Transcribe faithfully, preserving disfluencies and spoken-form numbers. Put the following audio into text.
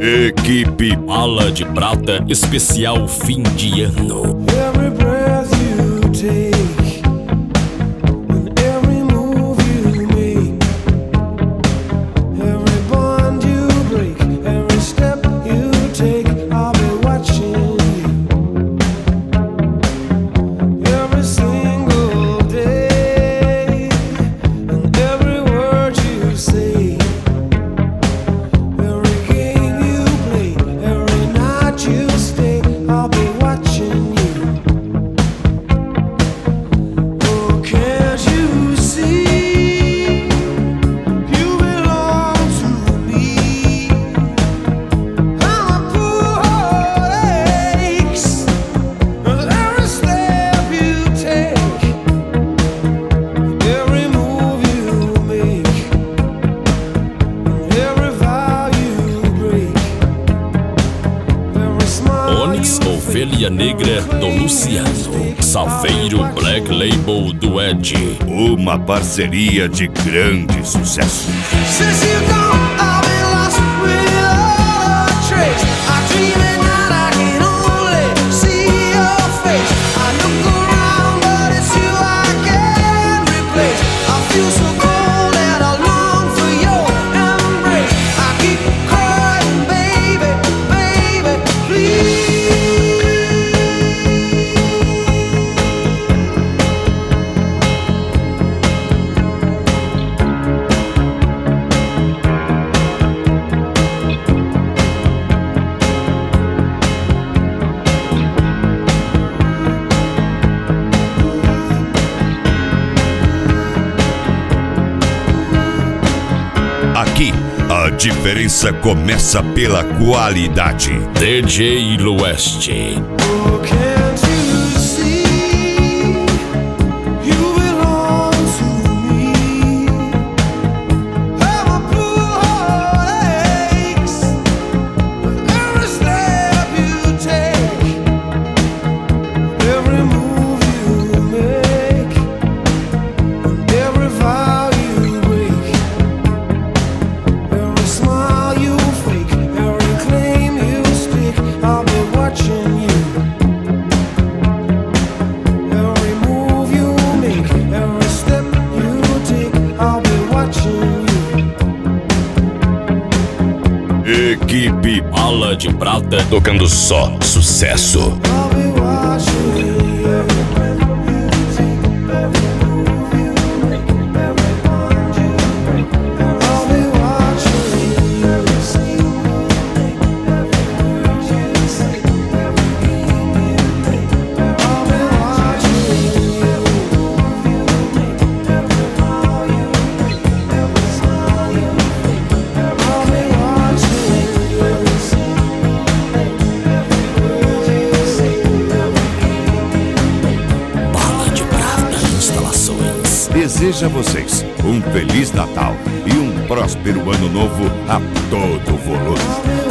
Equipe Bala de Prata especial fim de ano. Every breath you take and every move you make, every bond you break, every step you take, I'll be watching you every single day, and every word you say, every game you play, every night you stay, I'll be watching you. Oh, can't you see you belong to me? I'm a poor heartaches with every step you take, every move you make, every vow you break, every smile Onyx you Ovelha Negra do Luciano. Salveiro Black Label do Ed. Uma parceria de grande sucesso. Since you've gone, I've been lost without a trace. I dream at night, I can only see your face. I look around, but it's you I can't replace. I feel so cold and I long for your embrace. I keep crying, baby, baby, please. Aqui, a diferença começa pela qualidade. D J Lueste. Oh, can't you see you belong to me? I'm a poor heartaches with every step you take, every move you make, and every vow you break, every smile you fake, every claim you stick, I'll be watching you. Every move you make, every step you take, I'll be watching you. Equipe Bala de Prata tocando só sucesso. I'll be watching you. Every breath you take, every move you make, every bond you break, I'll be watching you. Every single day, every word you say, every game you play, I'll be watching you. Every move you make, every vow you break, every smile you fake, I'll be watching you. Every single day, every word you say, every game you play. Bala de Prata Instalações. Desejo a vocês um Feliz Natal e um próspero Ano Novo a todo volume. I'll be